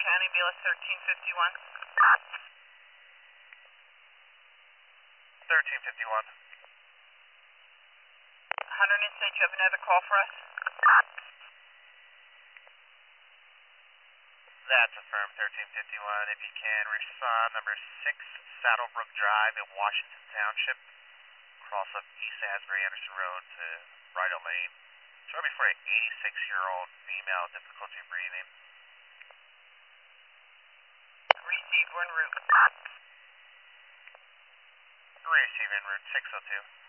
County, BLS 1351. 1351. Hunter and Sage, you have another call for us? That's affirmed, 1351. If you can, respond number 6, Saddlebrook Drive in Washington Township. Cross up East Asbury Anderson Road to Bridle Lane. Show me for an 86-year-old female, difficulty breathing. Received, we're en route. Receiving route 602.